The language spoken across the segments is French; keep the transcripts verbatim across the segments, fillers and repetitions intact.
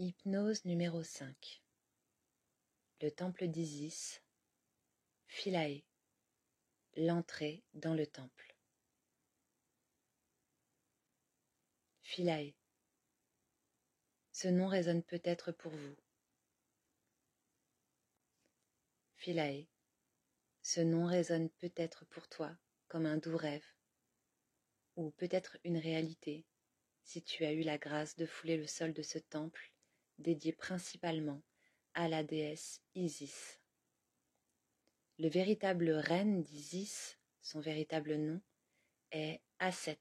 Hypnose numéro cinq. Le temple d'Isis, Philae, l'entrée dans le temple. Philae. Ce nom résonne peut-être pour vous. Philae. Ce nom résonne peut-être pour toi comme un doux rêve, ou peut-être une réalité, si tu as eu la grâce de fouler le sol de ce temple dédié principalement à la déesse Isis. Le véritable reine d'Isis, son véritable nom, est Aset.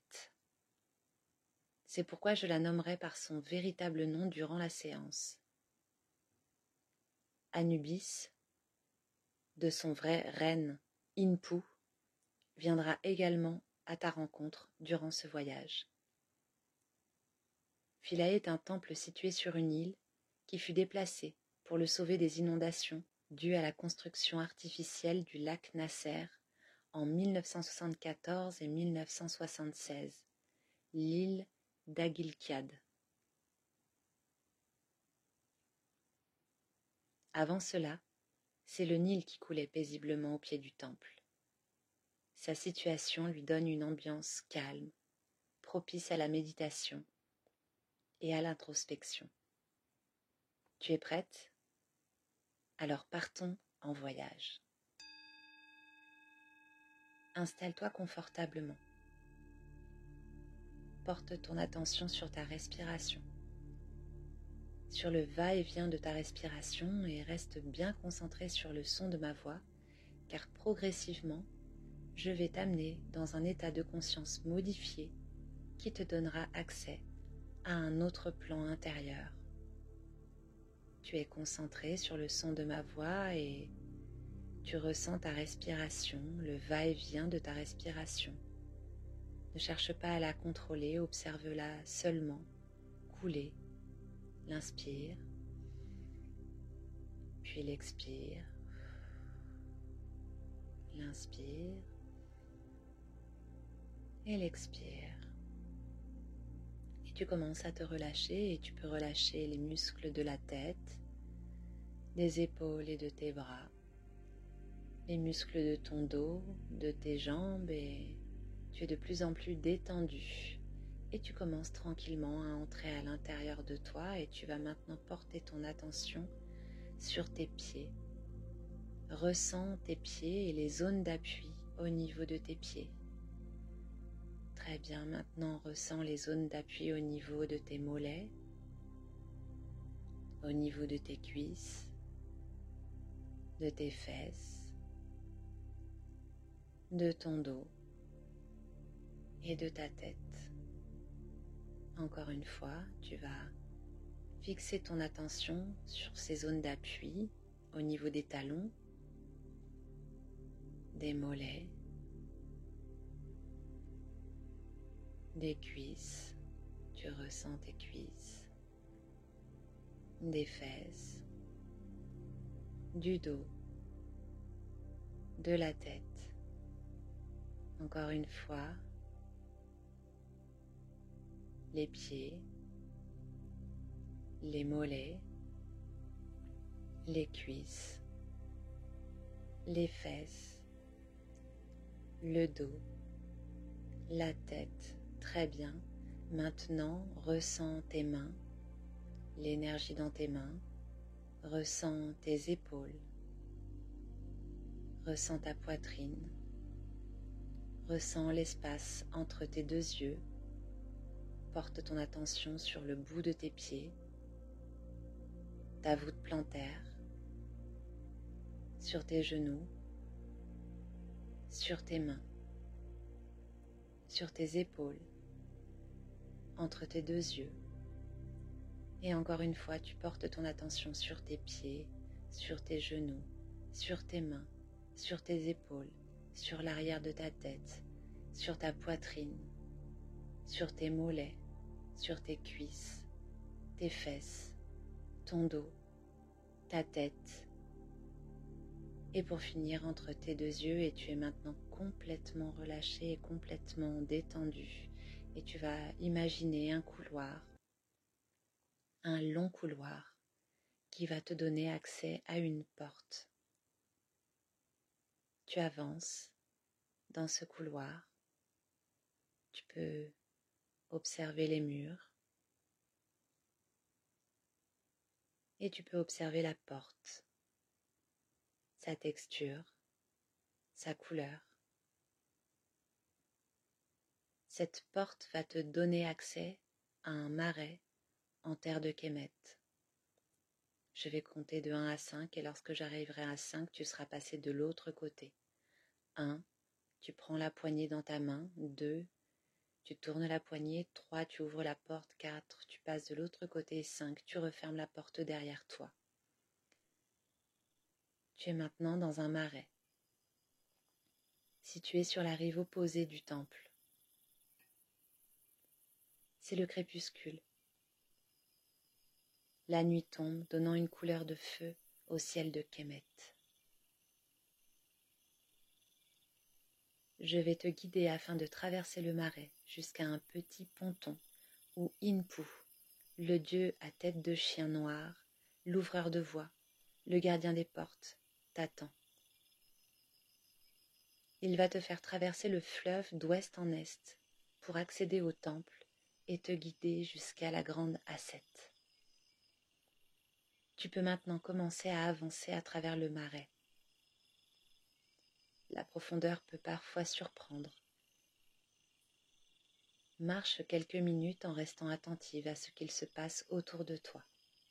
C'est pourquoi je la nommerai par son véritable nom durant la séance. Anubis, de son vrai reine Inpu, viendra également à ta rencontre durant ce voyage. Philae est un temple situé sur une île qui fut déplacée pour le sauver des inondations dues à la construction artificielle du lac Nasser en mille neuf cent soixante-quatorze et mille neuf cent soixante-seize, l'île d'Agilkiad. Avant cela, c'est le Nil qui coulait paisiblement au pied du temple. Sa situation lui donne une ambiance calme, propice à la méditation et à l'introspection. Tu es prête? Alors partons en voyage. Installe-toi confortablement. Porte ton attention sur ta respiration, sur le va-et-vient de ta respiration et reste bien concentré sur le son de ma voix, car progressivement, je vais t'amener dans un état de conscience modifié qui te donnera accès à un autre plan intérieur. Tu es concentré sur le son de ma voix et tu ressens ta respiration, le va-et-vient de ta respiration. Ne cherche pas à la contrôler, observe-la seulement couler. L'inspire, puis l'expire. L'inspire et l'expire. Et tu commences à te relâcher et tu peux relâcher les muscles de la tête, des épaules et de tes bras, les muscles de ton dos, de tes jambes et tu es de plus en plus détendu. Et tu commences tranquillement à entrer à l'intérieur de toi et tu vas maintenant porter ton attention sur tes pieds. Ressens tes pieds et les zones d'appui au niveau de tes pieds. Très bien, maintenant ressens les zones d'appui au niveau de tes mollets, au niveau de tes cuisses, de tes fesses, de ton dos et de ta tête. Encore une fois, tu vas fixer ton attention sur ces zones d'appui au niveau des talons, des mollets, des cuisses, tu ressens tes cuisses, des fesses, du dos, de la tête. Encore une fois, les pieds, les mollets, les cuisses, les fesses, le dos, la tête. Très bien. Maintenant, ressens tes mains, l'énergie dans tes mains, ressens tes épaules, ressens ta poitrine, ressens l'espace entre tes deux yeux. Porte ton attention sur le bout de tes pieds, ta voûte plantaire, sur tes genoux, sur tes mains, sur tes épaules, entre tes deux yeux. Et encore une fois, tu portes ton attention sur tes pieds, sur tes genoux, sur tes mains, sur tes épaules, sur l'arrière de ta tête, sur ta poitrine, sur tes mollets, sur tes cuisses, tes fesses, ton dos, ta tête. Et pour finir, entre tes deux yeux, et tu es maintenant complètement relâché et complètement détendu. Et tu vas imaginer un couloir un long couloir qui va te donner accès à une porte. Tu avances dans ce couloir, tu peux observer les murs et tu peux observer la porte, sa texture, sa couleur. Cette porte va te donner accès à un marais en terre de Kemet. Je vais compter de un à cinq et lorsque j'arriverai à cinq, tu seras passé de l'autre côté. un, tu prends la poignée dans ta main. deux, tu tournes la poignée. trois, tu ouvres la porte. quatre, tu passes de l'autre côté. cinq, tu refermes la porte derrière toi. Tu es maintenant dans un marais, situé sur la rive opposée du temple. C'est le crépuscule. La nuit tombe, donnant une couleur de feu au ciel de Kemet. Je vais te guider afin de traverser le marais jusqu'à un petit ponton où Inpu, le dieu à tête de chien noir, l'ouvreur de voies, le gardien des portes, t'attend. Il va te faire traverser le fleuve d'ouest en est pour accéder au temple et te guider jusqu'à la grande Asset. Tu peux maintenant commencer à avancer à travers le marais. La profondeur peut parfois surprendre. Marche quelques minutes en restant attentive à ce qu'il se passe autour de toi.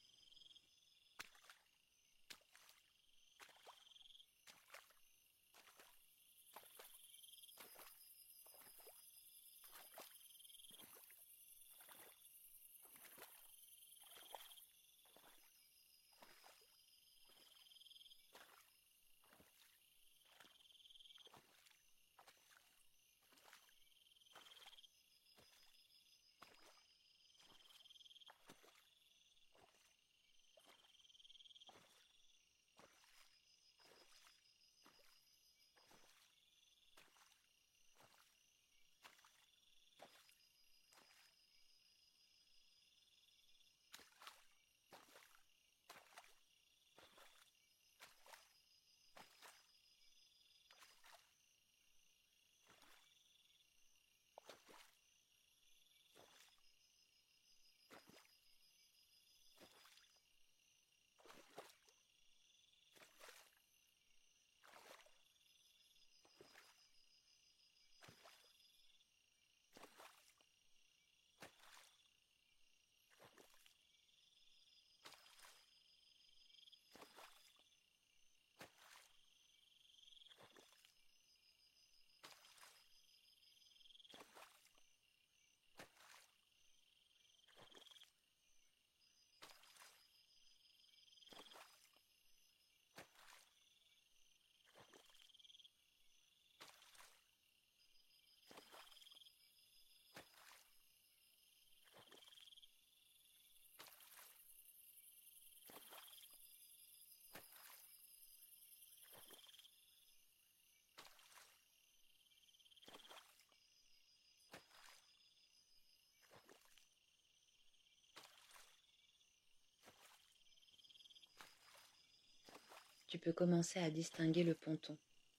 Tu peux commencer à distinguer le ponton.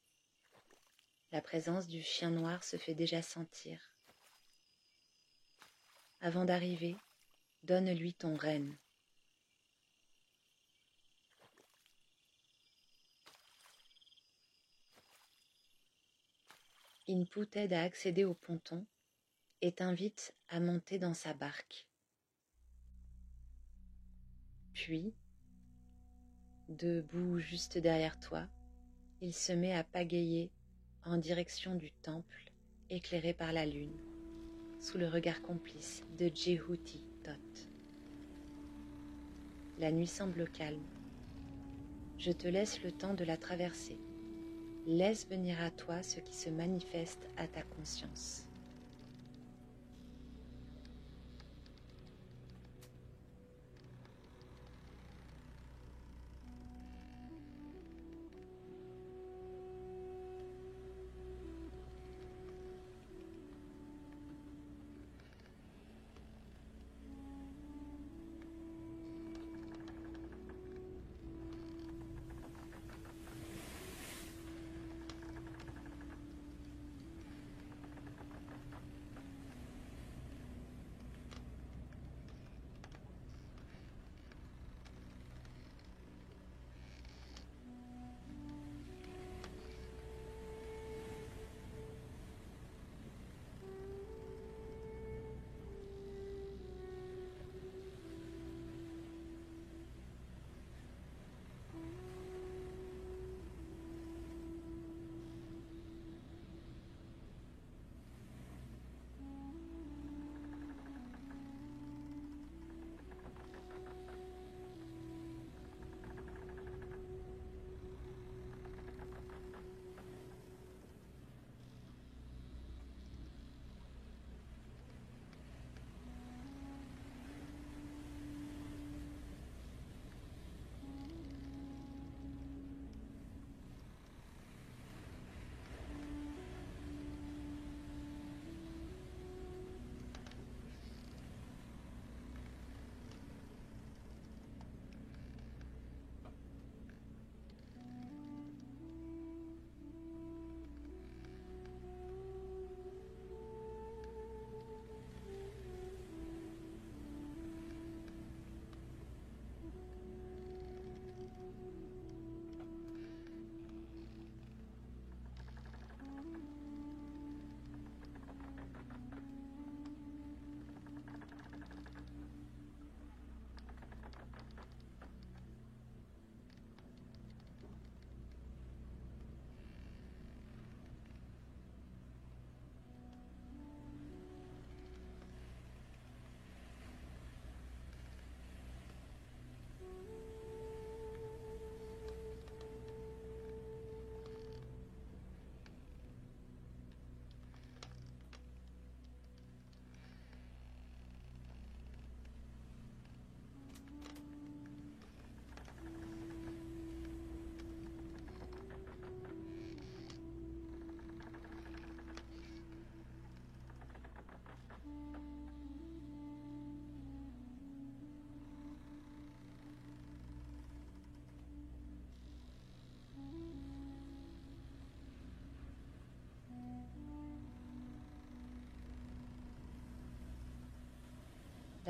La présence du chien noir se fait déjà sentir. Avant d'arriver, donne-lui ton renne. Inpu t'aide à accéder au ponton et t'invite à monter dans sa barque. Puis, debout juste derrière toi, il se met à pagayer en direction du temple éclairé par la lune, sous le regard complice de Jehuti Tot. La nuit semble calme. Je te laisse le temps de la traverser. Laisse venir à toi ce qui se manifeste à ta conscience.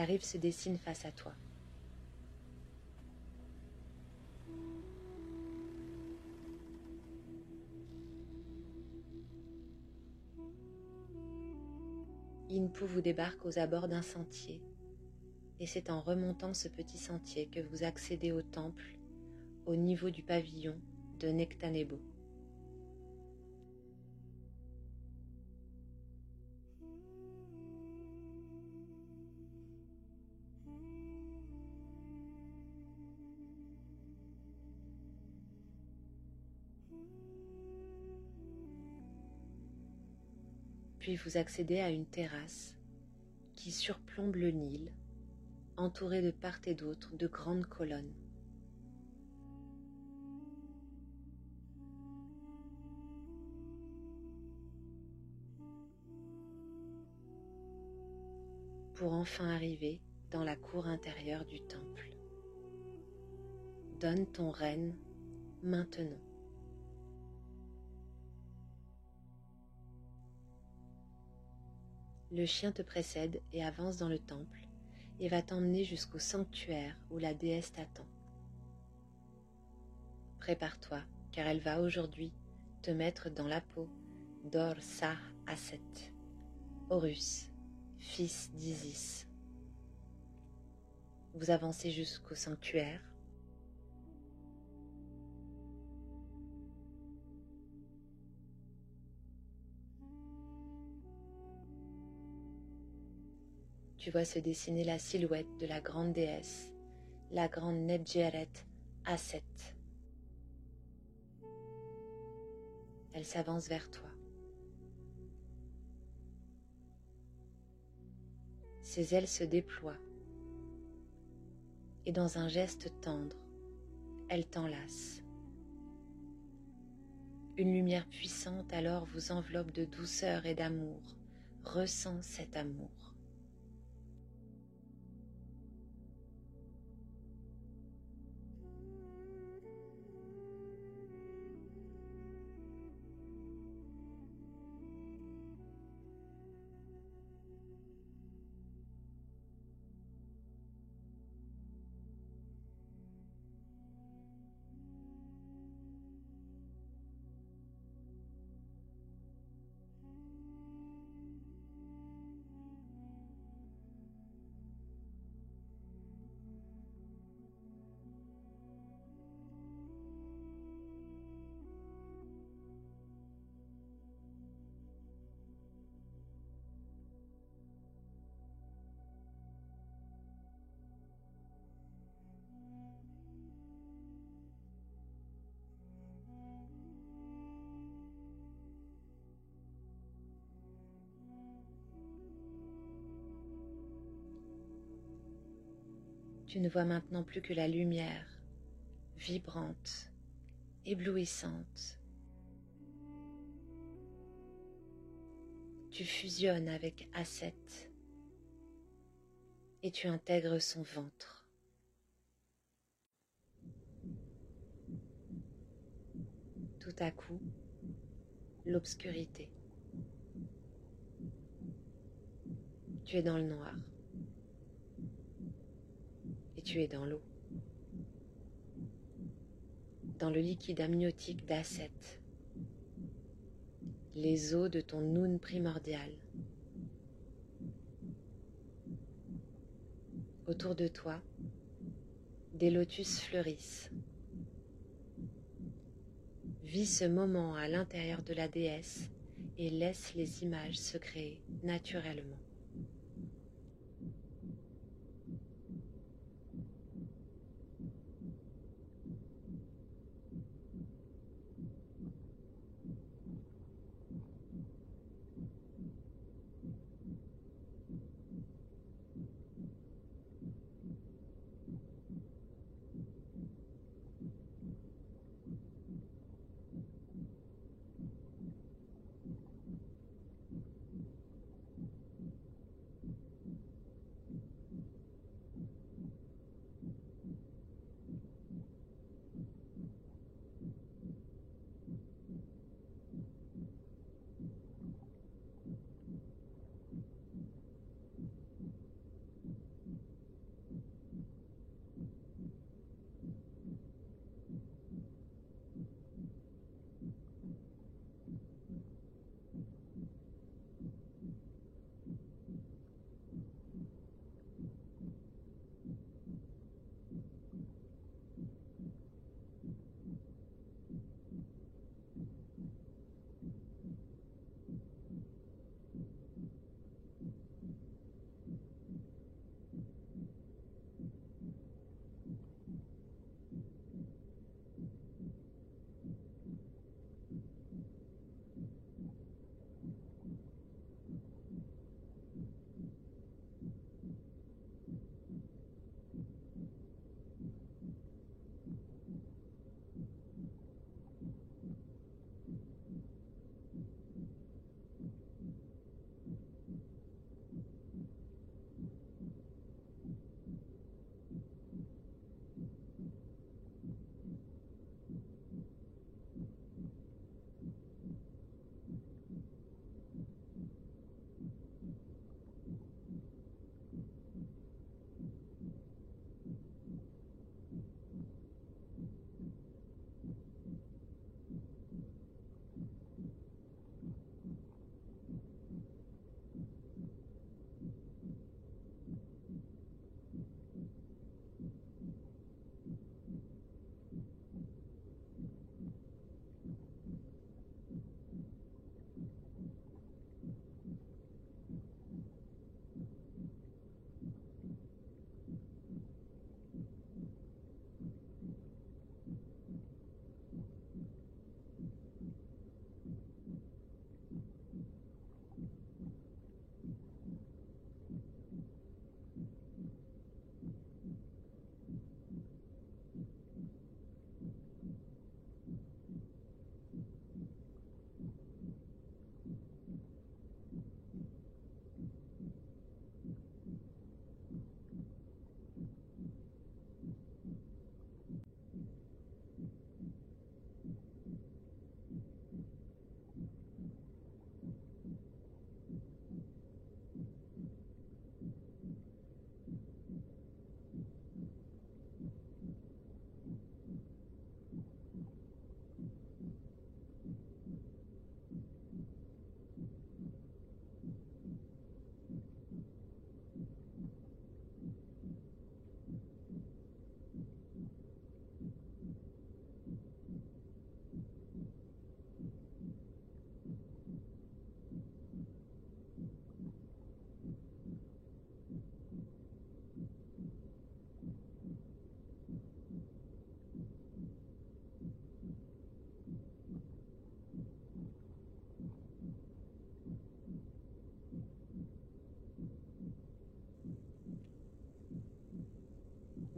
La rive se dessine face à toi. Inpu vous débarque aux abords d'un sentier, et c'est en remontant ce petit sentier que vous accédez au temple au niveau du pavillon de Nectanebo. Puis vous accédez à une terrasse qui surplombe le Nil, entourée de part et d'autre de grandes colonnes. Pour enfin arriver dans la cour intérieure du temple. Donne ton renne maintenant. Le chien te précède et avance dans le temple et va t'emmener jusqu'au sanctuaire où la déesse t'attend. Prépare-toi, car elle va aujourd'hui te mettre dans la peau d'Or-Sah-Aset, Horus, fils d'Isis. Vous avancez jusqu'au sanctuaire. Tu vois se dessiner la silhouette de la grande déesse, la grande Nedjeret Aset. Elle s'avance vers toi. Ses ailes se déploient et dans un geste tendre, elle t'enlace. Une lumière puissante alors vous enveloppe de douceur et d'amour. Ressens cet amour. Tu ne vois maintenant plus que la lumière, vibrante, éblouissante. Tu fusionnes avec Aset et tu intègres son ventre. Tout à coup, l'obscurité. Tu es dans le noir et tu es dans l'eau, dans le liquide amniotique d'Aset, les eaux de ton Noun primordial. Autour de toi, des lotus fleurissent. Vis ce moment à l'intérieur de la déesse et laisse les images se créer naturellement.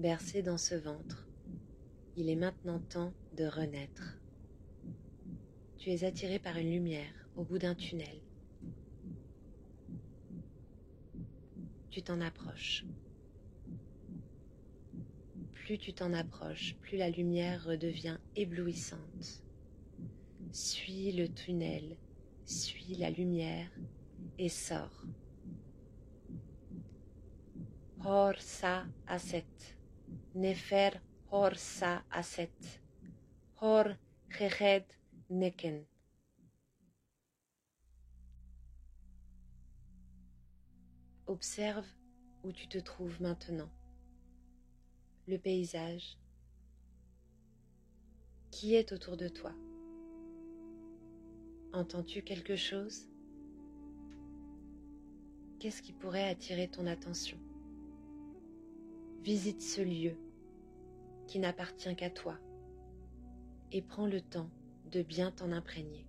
bercé dans ce ventre, il est maintenant temps de renaître. Tu es attiré par une lumière au bout d'un tunnel. Tu t'en approches. Plus tu t'en approches, plus la lumière redevient éblouissante. Suis le tunnel, suis la lumière et sors. Hor sa aset, nefer hor sa aset, hor cheched neken. Observe où tu te trouves maintenant, le paysage, qui est autour de toi. Entends-tu quelque chose? Qu'est-ce qui pourrait attirer ton attention? Visite ce lieu qui n'appartient qu'à toi et prends le temps de bien t'en imprégner.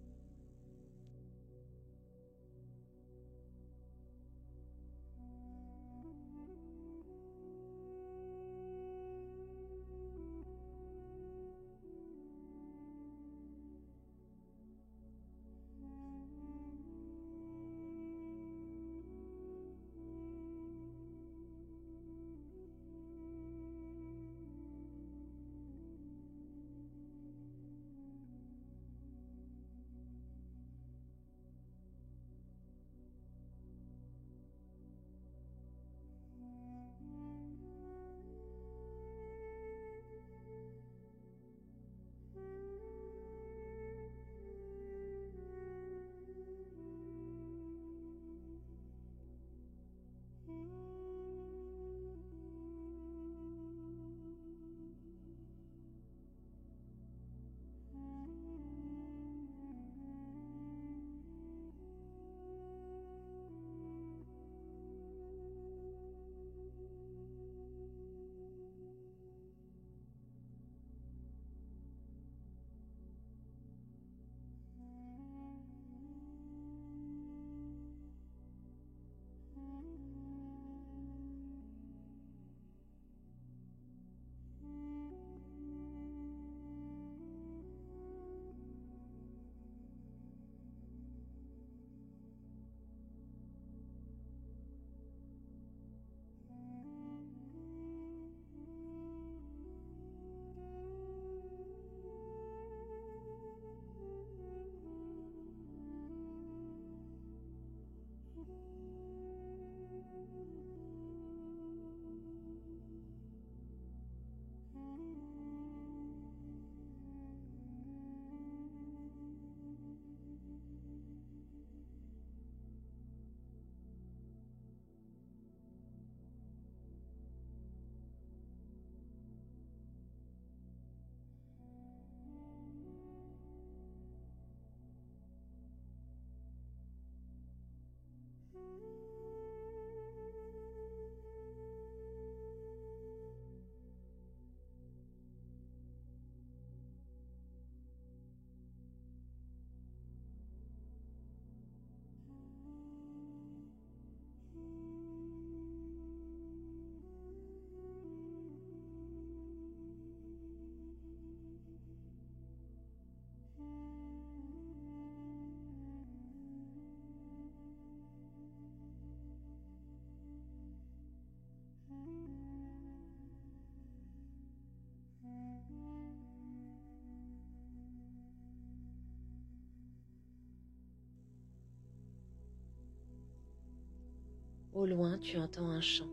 Au loin, tu entends un chant.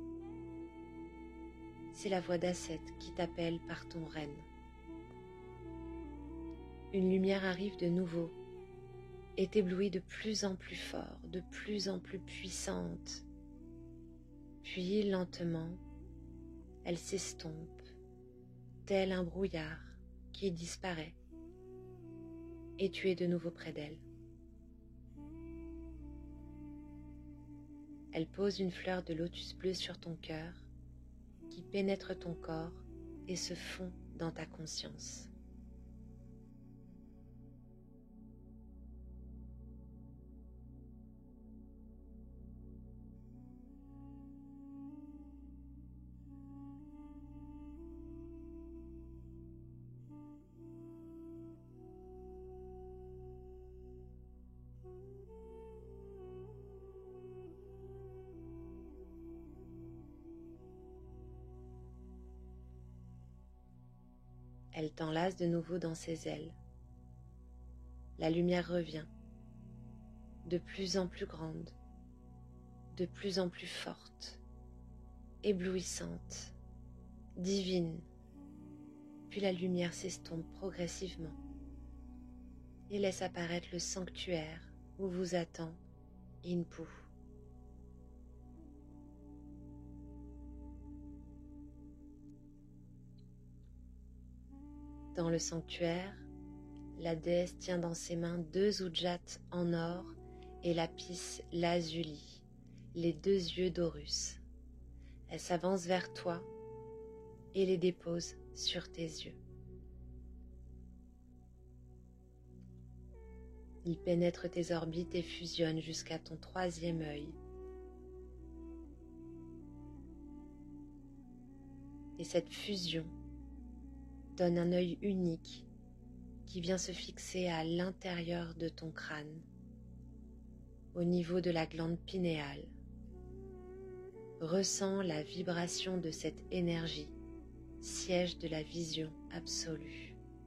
C'est la voix d'Asset qui t'appelle par ton renne. Une lumière arrive de nouveau et t'éblouit de plus en plus fort, de plus en plus puissante. Puis, lentement, elle s'estompe, tel un brouillard qui disparaît, et tu es de nouveau près d'elle. Elle pose une fleur de lotus bleu sur ton cœur, qui pénètre ton corps et se fond dans ta conscience. Elle t'enlace de nouveau dans ses ailes. La lumière revient, de plus en plus grande, de plus en plus forte, éblouissante, divine. Puis la lumière s'estompe progressivement et laisse apparaître le sanctuaire où vous attend Inpu. Dans le sanctuaire, la déesse tient dans ses mains deux oudjats en or et lapis lazuli, les deux yeux d'Horus. Elle s'avance vers toi et les dépose sur tes yeux. Ils pénètrent tes orbites et fusionnent jusqu'à ton troisième œil. Et cette fusion donne un œil unique qui vient se fixer à l'intérieur de ton crâne, au niveau de la glande pinéale. Ressens la vibration de cette énergie, siège de la vision absolue.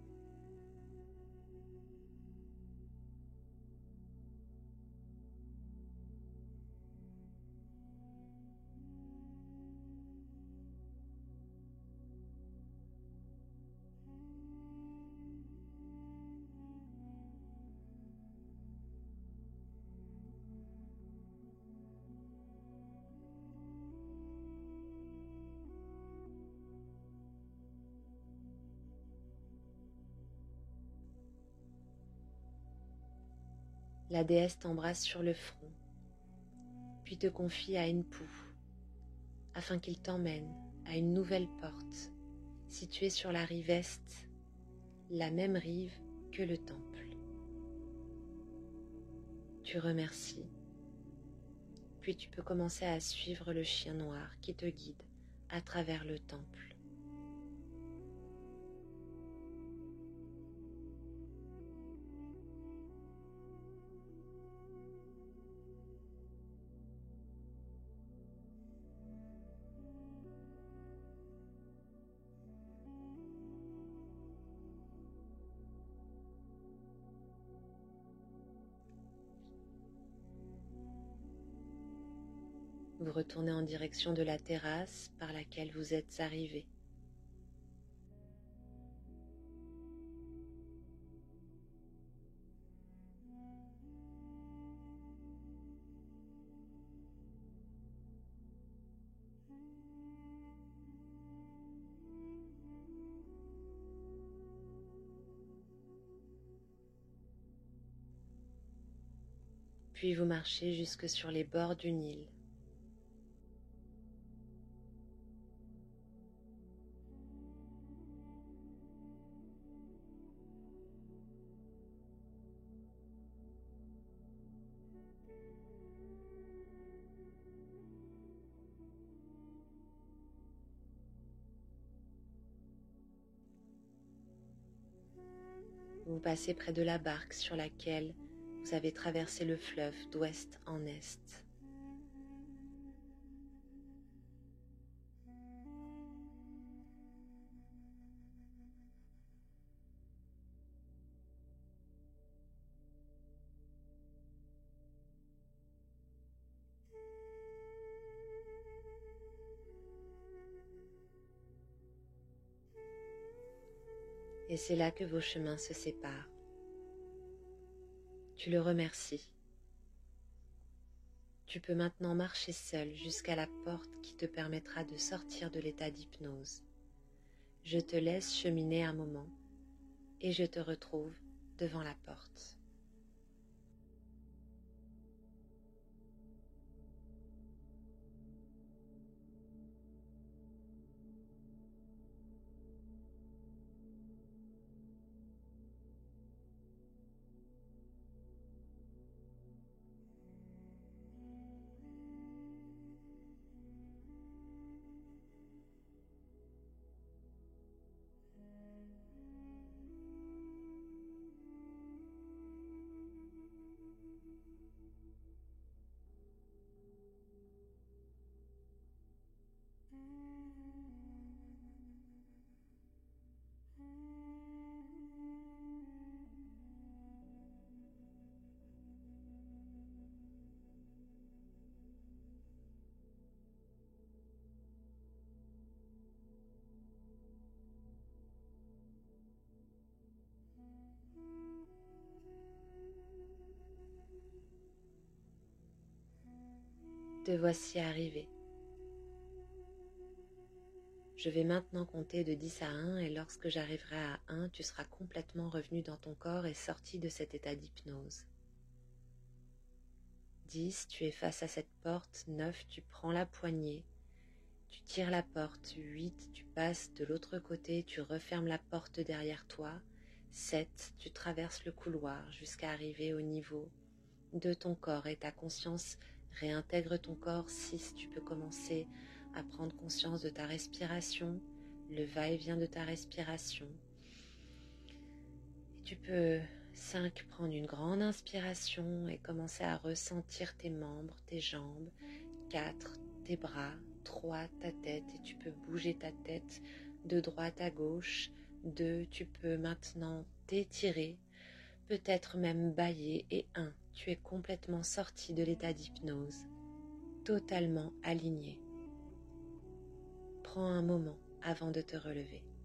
La déesse t'embrasse sur le front, puis te confie à Inpu, afin qu'il t'emmène à une nouvelle porte, située sur la rive est, la même rive que le temple. Tu remercies, puis tu peux commencer à suivre le chien noir qui te guide à travers le temple. Vous retournez en direction de la terrasse par laquelle vous êtes arrivé. Puis vous marchez jusque sur les bords du Nil. Vous passez près de la barque sur laquelle vous avez traversé le fleuve d'ouest en est. Et c'est là que vos chemins se séparent. Tu le remercies. Tu peux maintenant marcher seul jusqu'à la porte qui te permettra de sortir de l'état d'hypnose. Je te laisse cheminer un moment et je te retrouve devant la porte. Te voici arrivé. Je vais maintenant compter de dix à un et lorsque j'arriverai à un, tu seras complètement revenu dans ton corps et sorti de cet état d'hypnose. dix, tu es face à cette porte. neuf, tu prends la poignée. Tu tires la porte. huit, tu passes de l'autre côté, tu refermes la porte derrière toi. sept, tu traverses le couloir jusqu'à arriver au niveau de ton corps et ta conscience réintègre ton corps. six, tu peux commencer à prendre conscience de ta respiration, le va-et-vient de ta respiration. Et tu peux, cinq, prendre une grande inspiration et commencer à ressentir tes membres, tes jambes. quatre, tes bras. trois, ta tête et tu peux bouger ta tête de droite à gauche. deux, tu peux maintenant t'étirer, peut-être même bâiller. Et un, tu es complètement sorti de l'état d'hypnose, totalement aligné. Prends un moment avant de te relever.